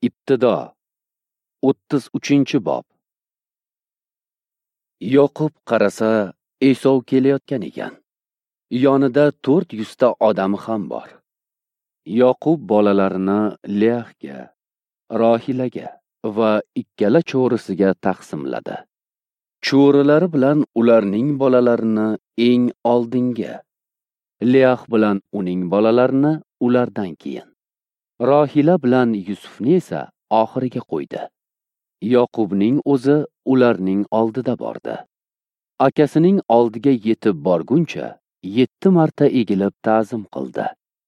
Ibtido 33-bob. Yoqub qarasa, Esov kelayotgan ekan. Yonida 400 ta odami ham bor. Yoqub bolalarini Leyahga, Rohilaga va ikkala cho'risiga taqsimladi. Cho'rilari bilan ularning bolalarini eng oldinga, Leyah bilan uning bolalarini ulardan keyin, Rohila bilan Yusufni esa oxiriga qo'ydi. Yoqubning o'zi ularning oldida bordi. Akasining oldiga yetib borguncha 7 marta egilib ta'zim qildi.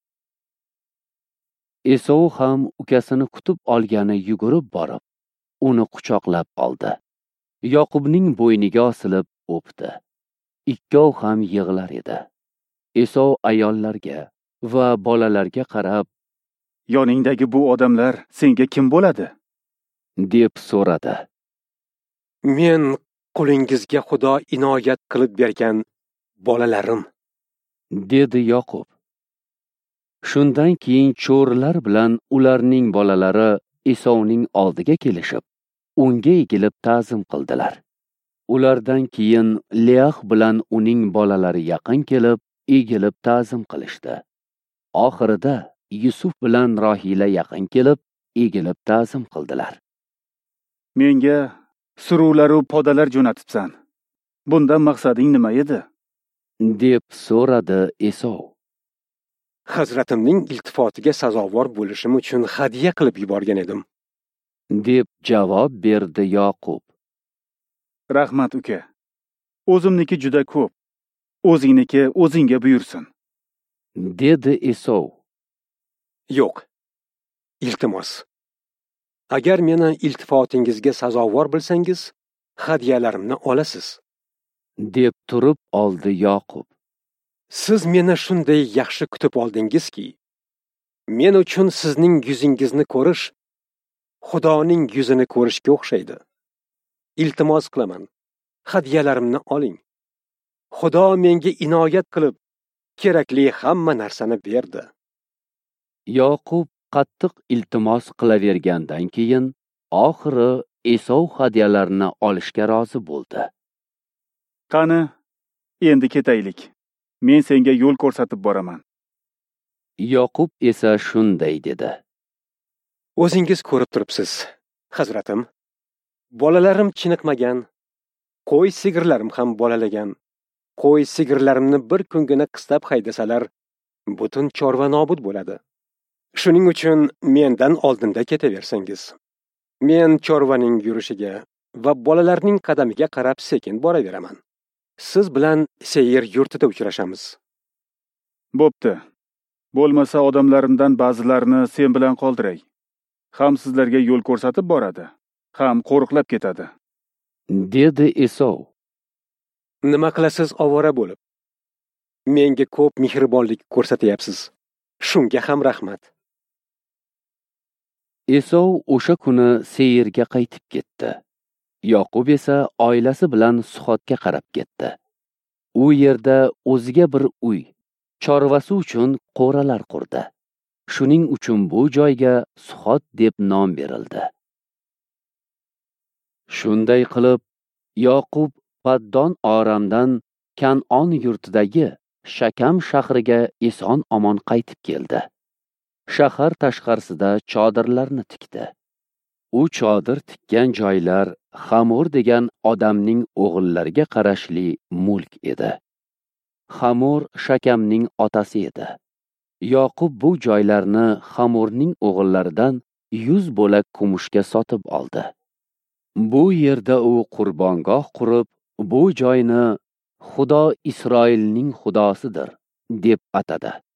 Esov ham ukasini kutib olgani yugurib borib, uni quchoqlab oldi. Yoqubning bo'yniga osilib o'pdi. Ikkov ham yig'lar edi. Esov ayollarga va bolalarga qarab, "Yoningdagi bu odamlar senga kim bo'ladi?" deb so'radi. Men qulingizga Xudo inoyat qilib bergan bolalarim, dedi Yoqub. Shundan keyin cho'rilar bilan ularning bolalari Esovning oldiga kelishib, unga egilib ta'zim qildilar. Ulardan keyin Leyah bilan uning bolalari yaqin kelib, egilib ta'zim qilishdi. Oxirida Yusuf bilan Rohila yaqin kelib, egilib ta'zim qildilar. "Menga suruvlar va podalar jo'natibsan. Bundan maqsading nima edi?" deb so'radi Esov. Hazratimning iltifotiga sazovor bo'lishim uchun hadya qilib yuborgan edim, deb javob berdi Yoqub. "Rahmat uka. O'zimniki juda ko'p. O'zingniki o'zingga buyursin." dedi Esov. Yo'q. Iltimos. Agar meni iltifotingizga sazovor bilsangiz, hadyalarimni olasiz, deb turib oldi Yoqub. Siz meni shunday yaxshi kutib oldingizki, men uchun sizning yuzingizni ko'rish Xudoning yuzini ko'rishga o'xshaydi. Iltimos qilaman, hadyalarimni oling. Xudo menga inoyat qilib, kerakli hamma narsani berdi. Yoqub qattiq iltimos qilavergandan keyin oxiri Esov hadyalarni olishga rozi bo'ldi. "Qani, endi ketaylik. Men senga yo'l ko'rsatib boraman." Yoqub esa shunday dedi. O'zingiz ko'rib turibsiz, hazratim. Bolalarim chiniqmagan, qo'y sigirlarim ham bolalagan. Qo'y sigirlarimni bir kungina qistab haydasalar, butun chorva nobud bo'ladi. Shuning uchun mendan oldinda ketaversangiz, men chorvaning yurishiga va bolalarning qadamiga qarab sekin boraveraman. Siz bilan Seyir yurtida uchrashamiz. "Bo'pti. Bo'lmasa odamlarimdan ba'zilarini sen bilan qoldiray. Ham sizlarga yo'l ko'rsatib boradi, ham qo'riqlab ketadi." dedi Esov. Nima qilasiz ovora bo'lib? Menga ko'p mehribonlik ko'rsatyapsiz. Shunga ham rahmat. Esov o'sha kuni Seyirga qaytib ketdi. Yoqub esa oilasi bilan Suxotga qarab ketdi. U yerda o'ziga bir uy, chorvasi uchun qo'ralar qurdi. Shuning uchun bu joyga Suxot deb nom berildi. Shunday qilib, Yoqub Paddon Oramdan Kan'on yurtidagi Shakam shahriga eson-omon qaytib keldi. Shahar tashqarisida chodirlarni tikdi. U chodir tikkan joylar Hamor degan odamning o'g'illariga qarashli mulk edi. Hamor Shakamning otasi edi. Yoqub bu joylarni Hamorning o'g'illaridan 100 bo'lak kumushga sotib oldi. Bu yerda u qurbongoh qurib, bu joyni Xudo Isroilning Xudosidir deb atadi.